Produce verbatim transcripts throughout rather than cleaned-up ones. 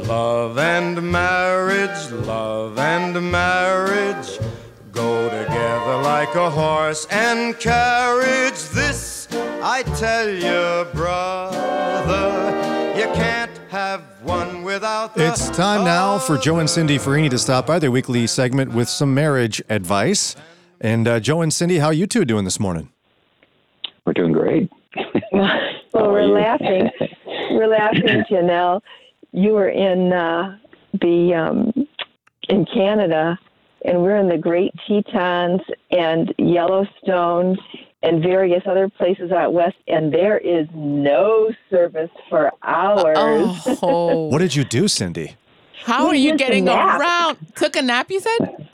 Love and marriage, love and marriage go together like a horse and carriage. This I tell you, brother, you can't have one without the It's time now for Joe and Cindy Farini to stop by their weekly segment with some marriage advice. And uh, Joe and Cindy, how are you two doing this morning? We're doing great. Well, we're laughing. We're laughing, Janelle. You were in uh, the um, in Canada, and we're in the Great Tetons and Yellowstone and various other places out west, and there is no service for hours. Oh. What did you do, Cindy? How We are you used a getting nap. around? Took a nap, you said?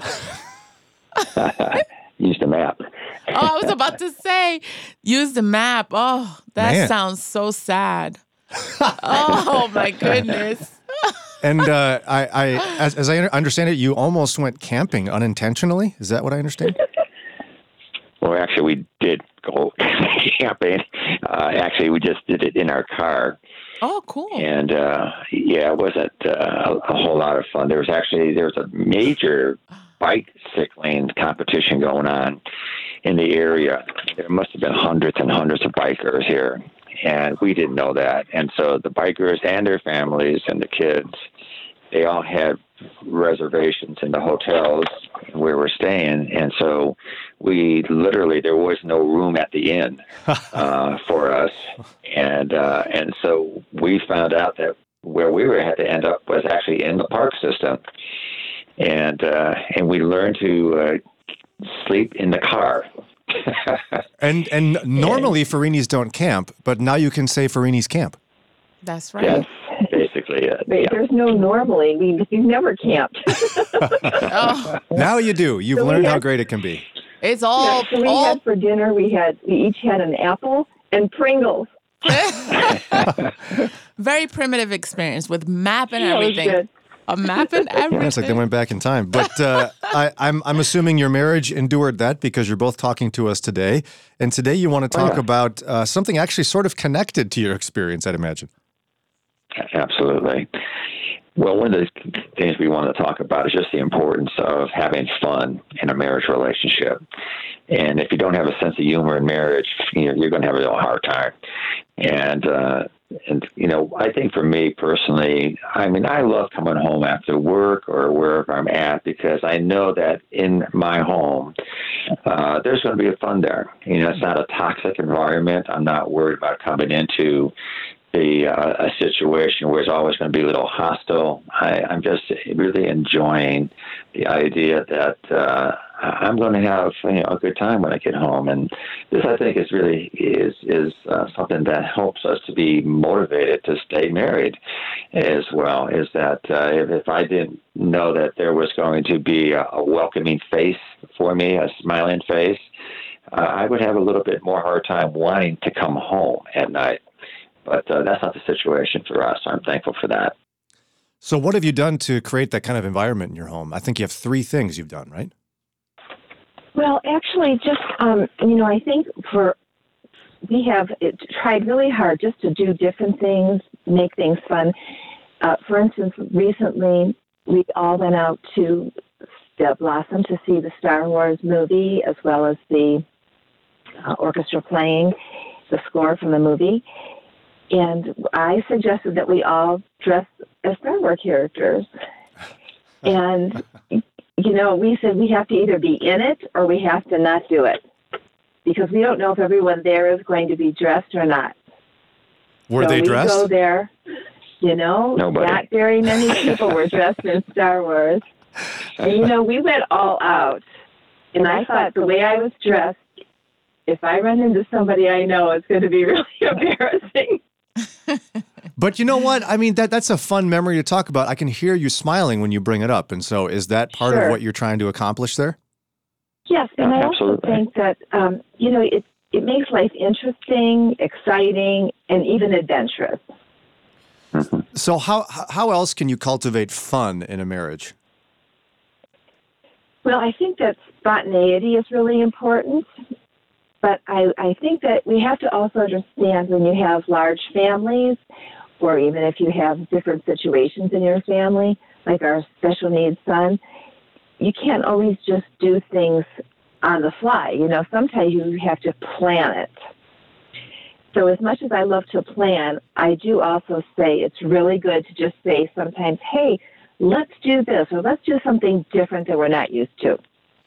Used a map. Oh, I was about to say, use the map. Oh, that Man. sounds so sad. Oh, my goodness. And uh, I, I, as, as I understand it, you almost went camping unintentionally. Is that what I understand? Well, actually, we did go camping. Uh, actually, we just did it in our car. Oh, cool. And, uh, yeah, it wasn't uh, a whole lot of fun. There was actually, there was a major bicycling competition going on in the area. There must have been hundreds and hundreds of bikers here. And we didn't know that. And so the bikers and their families and the kids, they all had reservations in the hotels where we're staying. And so we literally, there was no room at the inn uh, for us. And uh, and so we found out that where we were had to end up was actually in the park system. And, uh, and we learned to uh, sleep in the car. And and normally Farinis don't camp, but now you can say Farinis camp. That's right. Yes, basically it. Wait, Yeah. there's no normally. We, we've never camped. Oh, Now you do. You've So we learned how had- great it can be. it's all, so we all had for dinner, we had we each had an apple and Pringles. very primitive experience with map and That was everything. good. A map and everything. Yeah, it's like they went back in time. But uh, I, I'm I'm assuming your marriage endured that because you're both talking to us today. And today you want to talk yeah. about uh, something actually sort of connected to your experience, I'd imagine. Absolutely. Well, one of the things we want to talk about is just the importance of having fun in a marriage relationship. And if you don't have a sense of humor in marriage, you know, you're going to have a real hard time. And, uh, and, you know, I think for me personally, I mean, I love coming home after work or wherever I'm at because I know that in my home, uh, there's going to be a fun there. You know, it's not a toxic environment. I'm not worried about coming into the uh, a situation where it's always going to be a little hostile. I, I'm just really enjoying the idea that uh, I'm going to have you know, a good time when I get home, and this I think is really is is uh, something that helps us to be motivated to stay married as well. Is that uh, if, if I didn't know that there was going to be a, a welcoming face for me, a smiling face, uh, I would have a little bit more hard time wanting to come home at night. But uh, that's not the situation for us. I'm thankful for that. So what have you done to create that kind of environment in your home? I think you have three things you've done, right? Well, actually, just, um, you know, I think for, we have it, tried really hard just to do different things, make things fun. Uh, for instance, recently, we all went out to the Blossom to see the Star Wars movie, as well as the uh, orchestra playing the score from the movie. And I suggested that we all dress as Star Wars characters. And, you know, we said we have to either be in it or we have to not do it. Because we don't know if everyone there is going to be dressed or not. Were so they we dressed? go there, you know, Nobody. not very many people were dressed in Star Wars. And, you know, we went all out. And I thought the way I was dressed, if I run into somebody I know, it's going to be really embarrassing. But you know what? I mean, that that's a fun memory to talk about. I can hear you smiling when you bring it up. And so is that part Sure. of what you're trying to accomplish there? Yes, and I Absolutely. also think that, um, you know, it, it makes life interesting, exciting, and even adventurous. So how how else can you cultivate fun in a marriage? Well, I think that spontaneity is really important. But I, I think that we have to also understand when you have large families or even if you have different situations in your family, like our special needs son, you can't always just do things on the fly. You know, sometimes you have to plan it. So as much as I love to plan, I do also say it's really good to just say sometimes, hey, let's do this, or let's do something different that we're not used to.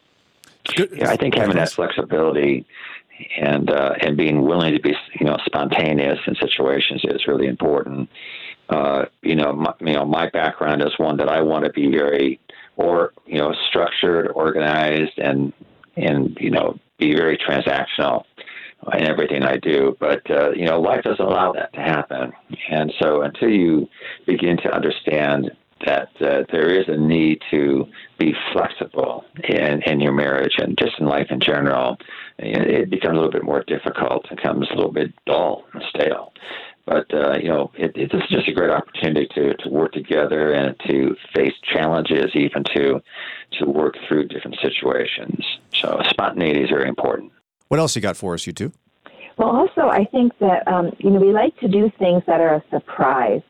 Yeah, I think having that flexibility and uh, and being willing to be, you know, spontaneous in situations is really important. Uh, you know, my, you know, my background is one that I want to be very, or you know, structured, organized, and and you know, be very transactional in everything I do. But uh, you know, life doesn't allow that to happen, and so until you begin to understand that uh, there is a need to be flexible in, in your marriage and just in life in general, it becomes a little bit more difficult. It becomes a little bit dull and stale. But, uh, you know, it, it, this is just a great opportunity to, to work together and to face challenges, even to to work through different situations. So spontaneity is very important. What else you got for us, you two? Well, also, I think that, um, you know, we like to do things that are a surprise.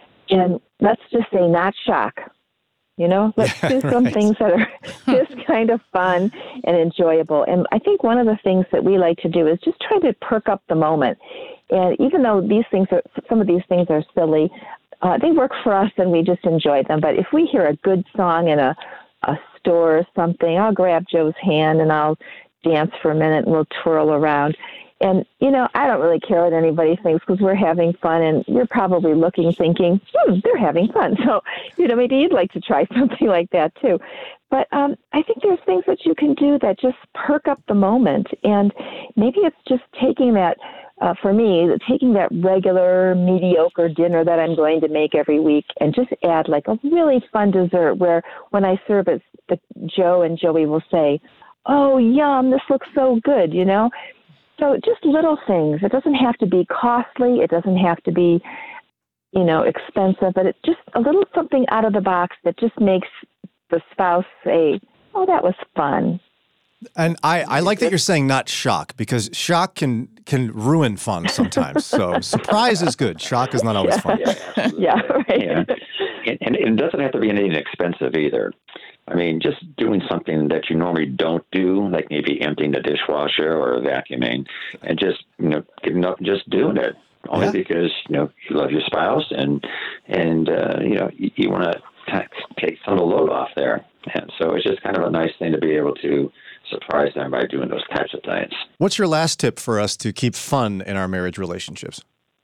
And let's just say not shock, you know, let's yeah, do some right. things that are just kind of fun and enjoyable. And I think one of the things that we like to do is just try to perk up the moment. And even though these things are, some of these things are silly, uh, they work for us and we just enjoy them. But if we hear a good song in a, a store or something, I'll grab Joe's hand and I'll dance for a minute and we'll twirl around. And, you know, I don't really care what anybody thinks because we're having fun and you're probably looking, thinking, hmm, they're having fun. So, you know, maybe you'd like to try something like that too. But um, I think there's things that you can do that just perk up the moment. And maybe it's just taking that, uh, for me, taking that regular mediocre dinner that I'm going to make every week and just add like a really fun dessert where when I serve it, the, Joe and Joey will say, oh, yum, this looks so good, you know? So just little things. It doesn't have to be costly. It doesn't have to be, you know, expensive, but it's just a little something out of the box that just makes the spouse say, oh, that was fun. And I, I like that you're saying not shock, because shock can can ruin fun sometimes. So surprise is good. Shock is not always Yeah. fun. Yeah, Yeah, right. Yeah. And, and it doesn't have to be anything expensive either. I mean, just doing something that you normally don't do, like maybe emptying the dishwasher or vacuuming, and just, you know, getting up and just doing it, only Yeah. because, you know, you love your spouse and, and uh, you know, you, you want to take some of the load off there. And so it's just kind of a nice thing to be able to surprise them by doing those types of things. What's your last tip for us to keep fun in our marriage relationships?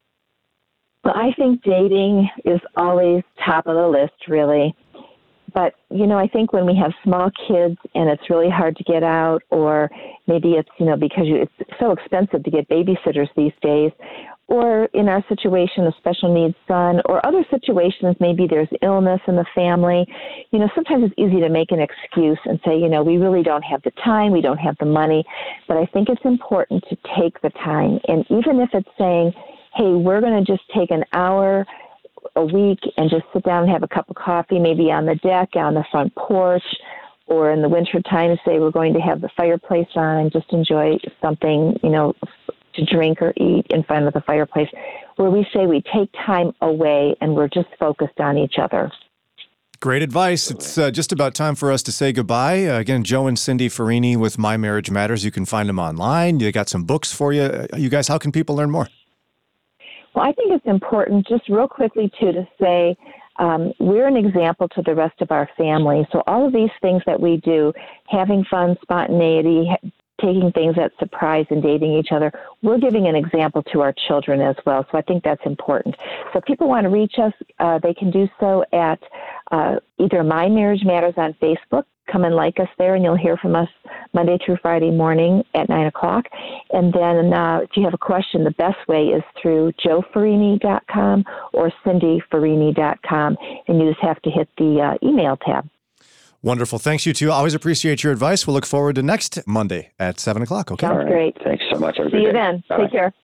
Well, I think dating is always top of the list, really. But, you know, I think when we have small kids and it's really hard to get out, or maybe it's, you know, because you, it's so expensive to get babysitters these days, or in our situation, a special needs son, or other situations, maybe there's illness in the family, you know, sometimes it's easy to make an excuse and say, you know, we really don't have the time, we don't have the money. But I think it's important to take the time. And even if it's saying, hey, we're going to just take an hour a week and just sit down and have a cup of coffee, maybe on the deck, on the front porch, or in the winter time, say we're going to have the fireplace on and just enjoy something, you know, to drink or eat in front of the fireplace, where we say we take time away and we're just focused on each other. Great advice. It's uh, just about time for us to say goodbye. Uh, again, Joe and Cindy Farini with My Marriage Matters. You can find them online. You got some books for you. Uh, you guys, how can people learn more? Well, I think it's important, just real quickly, too, to say um, we're an example to the rest of our family. So all of these things that we do, having fun, spontaneity, ha- taking things that surprise and dating each other, we're giving an example to our children as well. So I think that's important. So if people want to reach us, uh, they can do so at uh, either My Marriage Matters on Facebook. Come and like us there, and you'll hear from us Monday through Friday morning at nine o'clock. And then uh, if you have a question, the best way is through joe farini dot com or cindy farini dot com, and you just have to hit the uh, email tab. Wonderful. Thanks, you two. Always appreciate your advice. We'll look forward to next Monday at seven o'clock. Okay. Sounds great. Thanks so much. Have a good See you day. then. Bye. Take care.